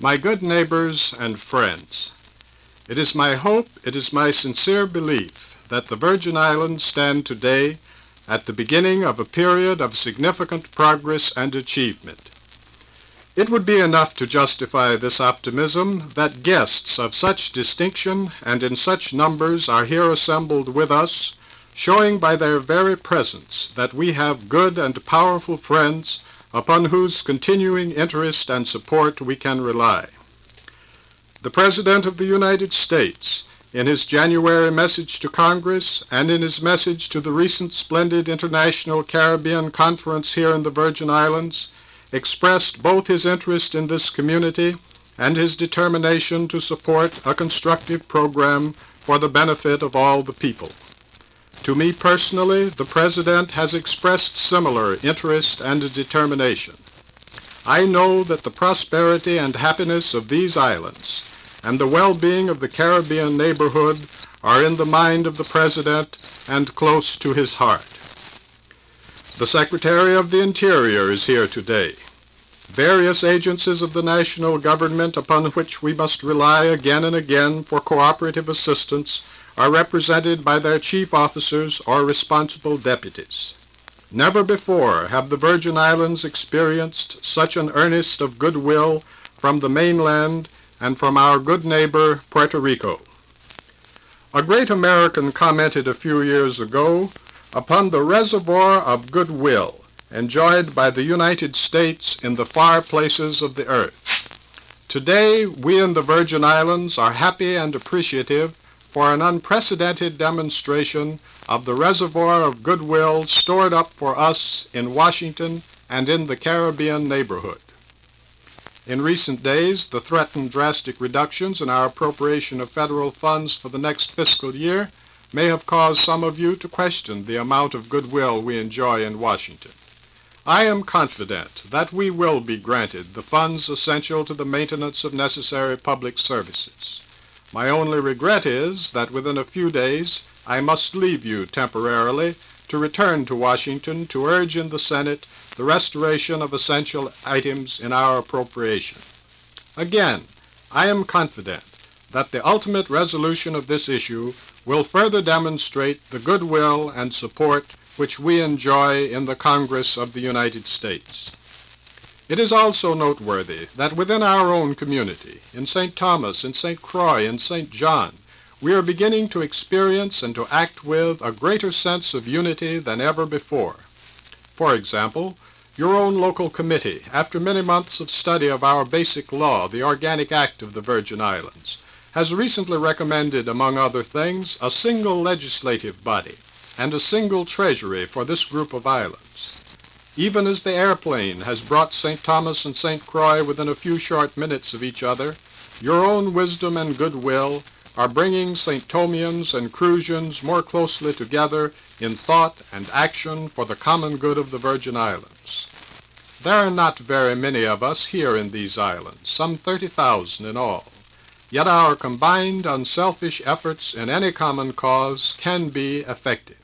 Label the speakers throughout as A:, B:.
A: My good neighbors and friends, it is my hope, it is my sincere belief that the Virgin Islands stand today at the beginning of a period of significant progress and achievement. It would be enough to justify this optimism that guests of such distinction and in such numbers are here assembled with us, showing by their very presence that we have good and powerful friends upon whose continuing interest and support we can rely. The President of the United States, in his January message to Congress and in his message to the recent splendid International Caribbean Conference here in the Virgin Islands, expressed both his interest in this community and his determination to support a constructive program for the benefit of all the people. To me personally, the President has expressed similar interest and determination. I know that the prosperity and happiness of these islands and the well-being of the Caribbean neighborhood are in the mind of the President and close to his heart. The Secretary of the Interior is here today. Various agencies of the national government upon which we must rely again and again for cooperative assistance are represented by their chief officers or responsible deputies. Never before have the Virgin Islands experienced such an earnest of goodwill from the mainland and from our good neighbor, Puerto Rico. A great American commented a few years ago upon the reservoir of goodwill enjoyed by the United States in the far places of the earth. Today, we in the Virgin Islands are happy and appreciative for an unprecedented demonstration of the reservoir of goodwill stored up for us in Washington and in the Caribbean neighborhood. In recent days, the threatened drastic reductions in our appropriation of federal funds for the next fiscal year may have caused some of you to question the amount of goodwill we enjoy in Washington. I am confident that we will be granted the funds essential to the maintenance of necessary public services. My only regret is that within a few days I must leave you temporarily to return to Washington to urge in the Senate the restoration of essential items in our appropriation. Again, I am confident that the ultimate resolution of this issue will further demonstrate the goodwill and support which we enjoy in the Congress of the United States. It is also noteworthy that within our own community, in St. Thomas, in St. Croix, in St. John, we are beginning to experience and to act with a greater sense of unity than ever before. For example, your own local committee, after many months of study of our basic law, the Organic Act of the Virgin Islands, has recently recommended, among other things, a single legislative body and a single treasury for this group of islands. Even as the airplane has brought St. Thomas and St. Croix within a few short minutes of each other, your own wisdom and goodwill are bringing St. Thomians and Crucians more closely together in thought and action for the common good of the Virgin Islands. There are not very many of us here in these islands, some 30,000 in all, yet our combined unselfish efforts in any common cause can be effective.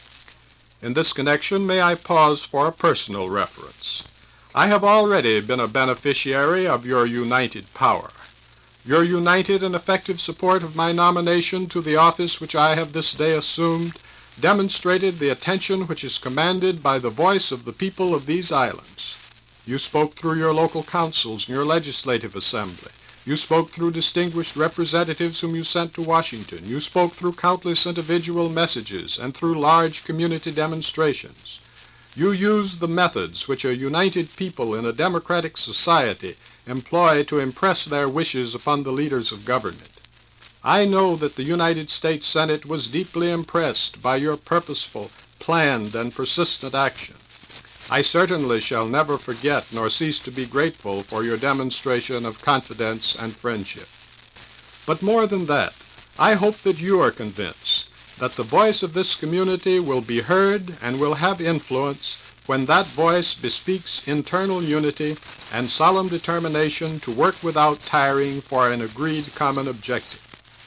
A: In this connection, may I pause for a personal reference. I have already been a beneficiary of your united power. Your united and effective support of my nomination to the office which I have this day assumed demonstrated the attention which is commanded by the voice of the people of these islands. You spoke through your local councils and your legislative assembly. You spoke through distinguished representatives whom you sent to Washington. You spoke through countless individual messages and through large community demonstrations. You used the methods which a united people in a democratic society employ to impress their wishes upon the leaders of government. I know that the United States Senate was deeply impressed by your purposeful, planned, and persistent action. I certainly shall never forget nor cease to be grateful for your demonstration of confidence and friendship. But more than that, I hope that you are convinced that the voice of this community will be heard and will have influence when that voice bespeaks internal unity and solemn determination to work without tiring for an agreed common objective.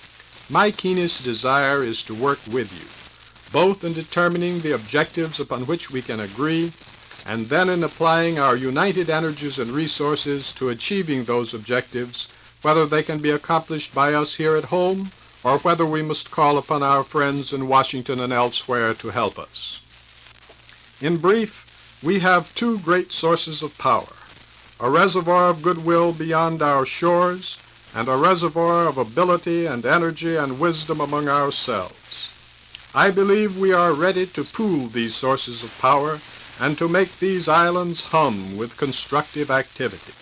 A: My keenest desire is to work with you, both in determining the objectives upon which we can agree and then in applying our united energies and resources to achieving those objectives, whether they can be accomplished by us here at home or whether we must call upon our friends in Washington and elsewhere to help us. In brief, we have two great sources of power: a reservoir of goodwill beyond our shores, and a reservoir of ability and energy and wisdom among ourselves. I believe we are ready to pool these sources of power and to make these islands hum with constructive activity.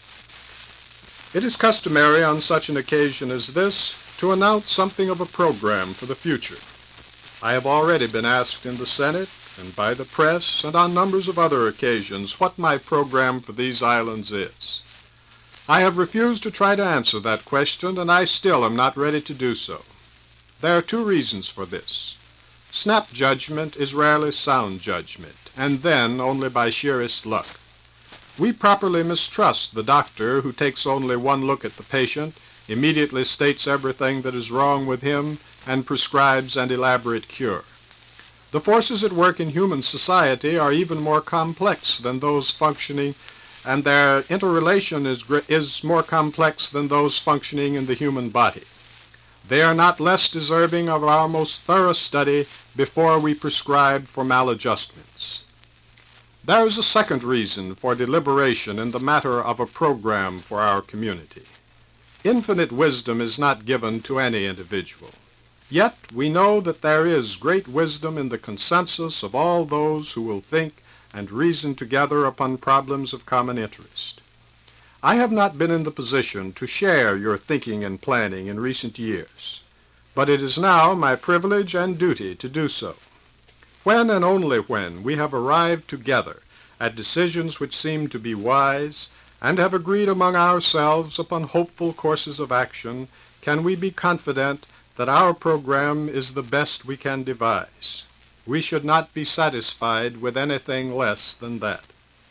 A: It is customary on such an occasion as this to announce something of a program for the future. I have already been asked in the Senate and by the press and on numbers of other occasions what my program for these islands is. I have refused to try to answer that question, and I still am not ready to do so. There are two reasons for this. Snap judgment is rarely sound judgment, and then only by sheerest luck. We properly mistrust the doctor who takes only one look at the patient, immediately states everything that is wrong with him, and prescribes an elaborate cure. The forces at work in human society are even more complex than those functioning, and their interrelation is more complex than those functioning in the human body. They are not less deserving of our most thorough study before we prescribe for maladjustments. There is a second reason for deliberation in the matter of a program for our community. Infinite wisdom is not given to any individual. Yet we know that there is great wisdom in the consensus of all those who will think and reason together upon problems of common interest. I have not been in the position to share your thinking and planning in recent years, but it is now my privilege and duty to do so. When and only when we have arrived together at decisions which seem to be wise and have agreed among ourselves upon hopeful courses of action, can we be confident that our program is the best we can devise. We should not be satisfied with anything less than that.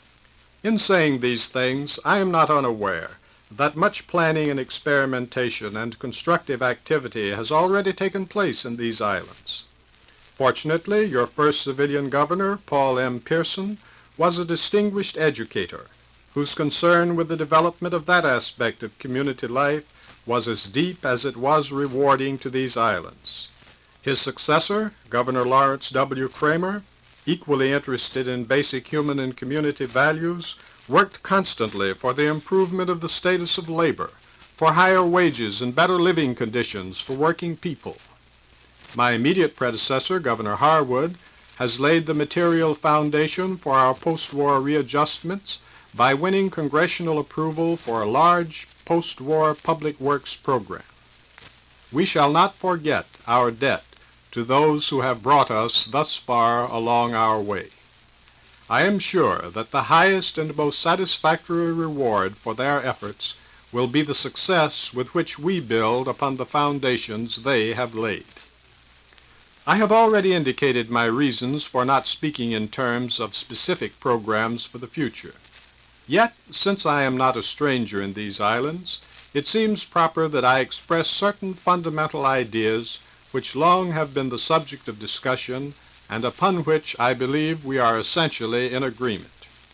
A: In saying these things, I am not unaware that much planning and experimentation and constructive activity has already taken place in these islands. Fortunately, your first civilian governor, Paul M. Pierson, was a distinguished educator whose concern with the development of that aspect of community life was as deep as it was rewarding to these islands. His successor, Governor Lawrence W. Kramer, equally interested in basic human and community values, worked constantly for the improvement of the status of labor, for higher wages and better living conditions for working people. My immediate predecessor, Governor Harwood, has laid the material foundation for our post-war readjustments by winning congressional approval for a large post-war public works program. We shall not forget our debt to those who have brought us thus far along our way. I am sure that the highest and most satisfactory reward for their efforts will be the success with which we build upon the foundations they have laid. I have already indicated my reasons for not speaking in terms of specific programs for the future. Yet, since I am not a stranger in these islands, it seems proper that I express certain fundamental ideas which long have been the subject of discussion and upon which I believe we are essentially in agreement.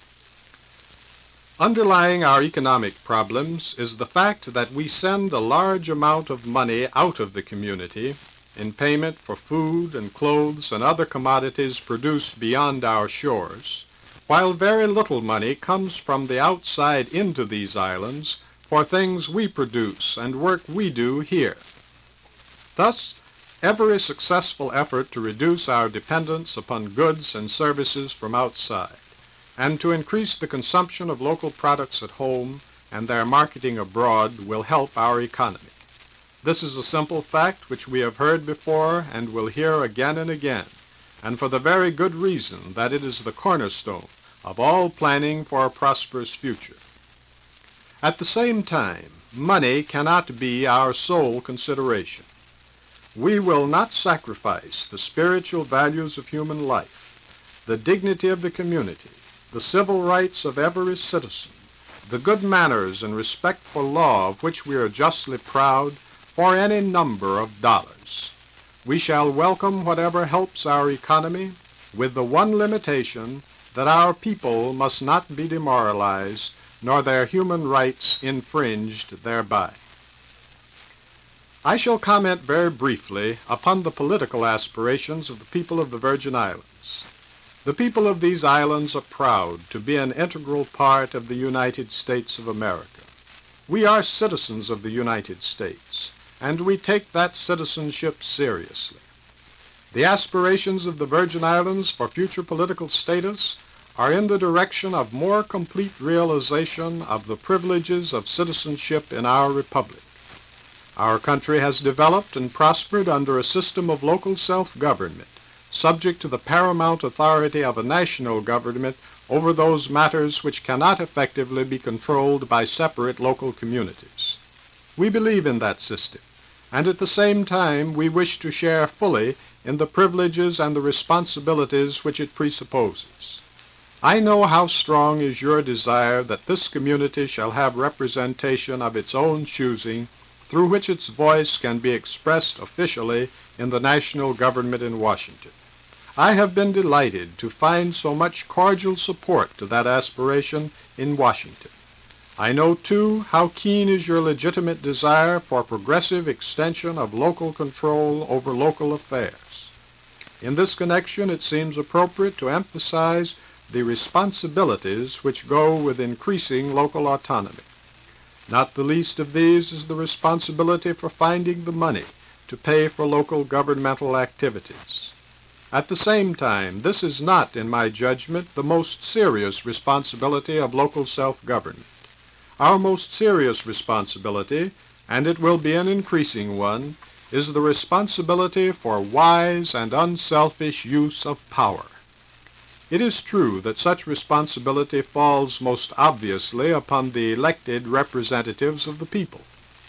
A: Underlying our economic problems is the fact that we send a large amount of money out of the community in payment for food and clothes and other commodities produced beyond our shores, while very little money comes from the outside into these islands for things we produce and work we do here. Thus, every successful effort to reduce our dependence upon goods and services from outside, and to increase the consumption of local products at home and their marketing abroad will help our economy. This is a simple fact which we have heard before and will hear again and again, and for the very good reason that it is the cornerstone of all planning for a prosperous future. At the same time, money cannot be our sole consideration. We will not sacrifice the spiritual values of human life, the dignity of the community, the civil rights of every citizen, the good manners and respect for law of which we are justly proud, for any number of dollars. We shall welcome whatever helps our economy, with the one limitation that our people must not be demoralized, nor their human rights infringed thereby. I shall comment very briefly upon the political aspirations of the people of the Virgin Islands. The people of these islands are proud to be an integral part of the United States of America. We are citizens of the United States, and we take that citizenship seriously. The aspirations of the Virgin Islands for future political status are in the direction of more complete realization of the privileges of citizenship in our republic. Our country has developed and prospered under a system of local self-government, subject to the paramount authority of a national government over those matters which cannot effectively be controlled by separate local communities. We believe in that system, and at the same time we wish to share fully in the privileges and the responsibilities which it presupposes. I know how strong is your desire that this community shall have representation of its own choosing, through which its voice can be expressed officially in the national government in Washington. I have been delighted to find so much cordial support to that aspiration in Washington. I know, too, how keen is your legitimate desire for progressive extension of local control over local affairs. In this connection, it seems appropriate to emphasize the responsibilities which go with increasing local autonomy. Not the least of these is the responsibility for finding the money to pay for local governmental activities. At the same time, this is not, in my judgment, the most serious responsibility of local self-government. Our most serious responsibility, and it will be an increasing one, is the responsibility for wise and unselfish use of power. It is true that such responsibility falls most obviously upon the elected representatives of the people.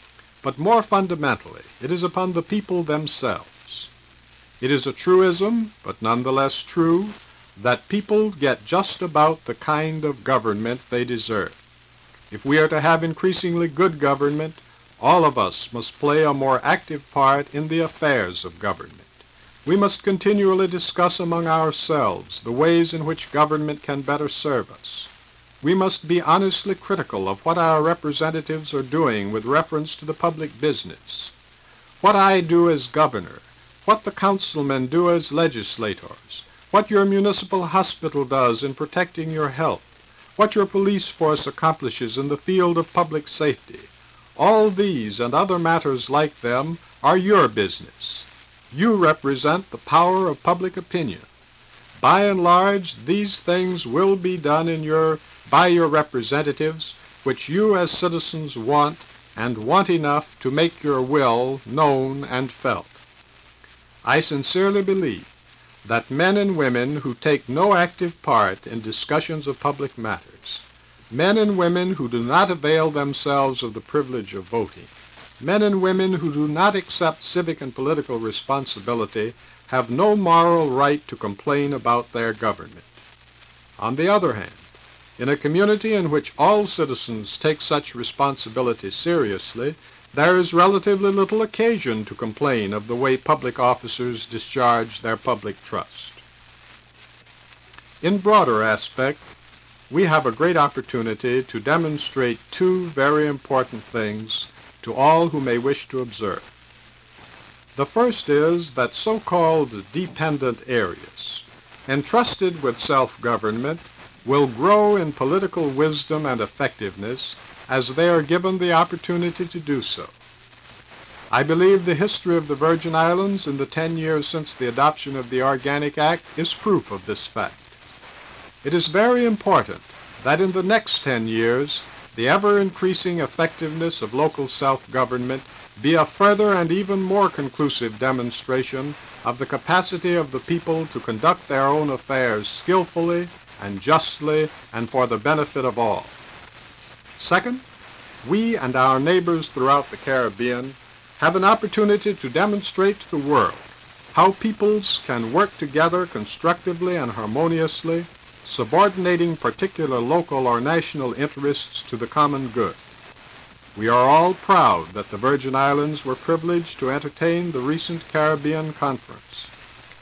A: But more fundamentally, it is upon the people themselves. It is a truism, but nonetheless true, that people get just about the kind of government they deserve. If we are to have increasingly good government, all of us must play a more active part in the affairs of government. We must continually discuss among ourselves the ways in which government can better serve us. We must be honestly critical of what our representatives are doing with reference to the public business. What I do as governor, what the councilmen do as legislators, what your municipal hospital does in protecting your health, what your police force accomplishes in the field of public safety. All these and other matters like them are your business. You represent the power of public opinion. By and large, these things will be done by your representatives, which you as citizens want, and want enough to make your will known and felt. I sincerely believe that men and women who take no active part in discussions of public matters, men and women who do not avail themselves of the privilege of voting, men and women who do not accept civic and political responsibility have no moral right to complain about their government. On the other hand, in a community in which all citizens take such responsibility seriously, there is relatively little occasion to complain of the way public officers discharge their public trust. In broader aspect, we have a great opportunity to demonstrate two very important things to all who may wish to observe. The first is that so-called dependent areas, entrusted with self-government, will grow in political wisdom and effectiveness as they are given the opportunity to do so. I believe the history of the Virgin Islands in the 10 years since the adoption of the Organic Act is proof of this fact. It is very important that in the next 10 years, the ever-increasing effectiveness of local self-government be a further and even more conclusive demonstration of the capacity of the people to conduct their own affairs skillfully and justly and for the benefit of all. Second, we and our neighbors throughout the Caribbean have an opportunity to demonstrate to the world how peoples can work together constructively and harmoniously, subordinating particular local or national interests to the common good. We are all proud that the Virgin Islands were privileged to entertain the recent Caribbean Conference.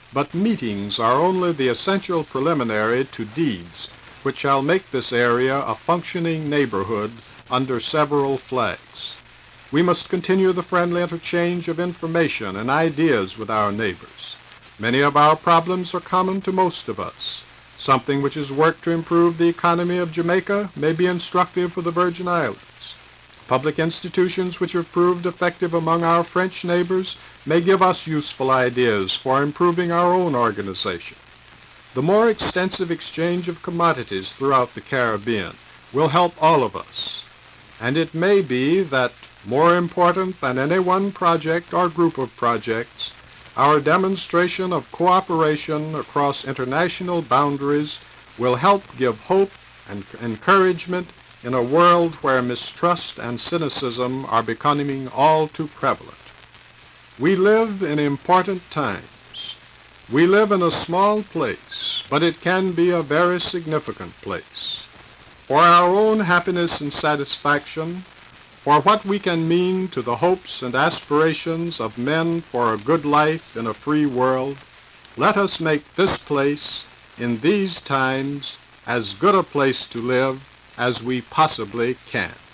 A: but meetings are only the essential preliminary to deeds which shall make this area a functioning neighborhood under several flags. We must continue the friendly interchange of information and ideas with our neighbors. Many of our problems are common to most of us. Something which has worked to improve the economy of Jamaica may be instructive for the Virgin Islands. Public institutions which have proved effective among our French neighbors may give us useful ideas for improving our own organization. The more extensive exchange of commodities throughout the Caribbean will help all of us, and it may be that, more important than any one project or group of projects, our demonstration of cooperation across international boundaries will help give hope and encouragement in a world where mistrust and cynicism are becoming all too prevalent. We live in important times. We live in a small place, but it can be a very significant place. For our own happiness and satisfaction, for what we can mean to the hopes and aspirations of men for a good life in a free world, let us make this place, in these times, as good a place to live as we possibly can.